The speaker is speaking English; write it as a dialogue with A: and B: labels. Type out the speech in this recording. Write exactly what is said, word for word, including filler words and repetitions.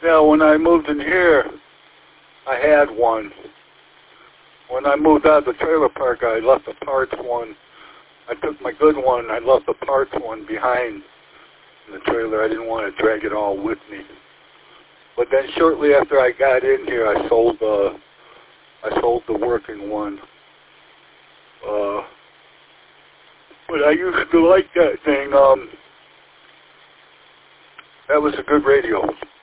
A: Yeah, when I moved in here, I had one. When I moved out of the trailer park, I left the parts one. I took my good one, I left the parts one behind in the trailer. I didn't want to drag it all with me. But then shortly after I got in here, I sold uh, I sold the working one. Uh, but I used to like that thing. Um, that was a good radio.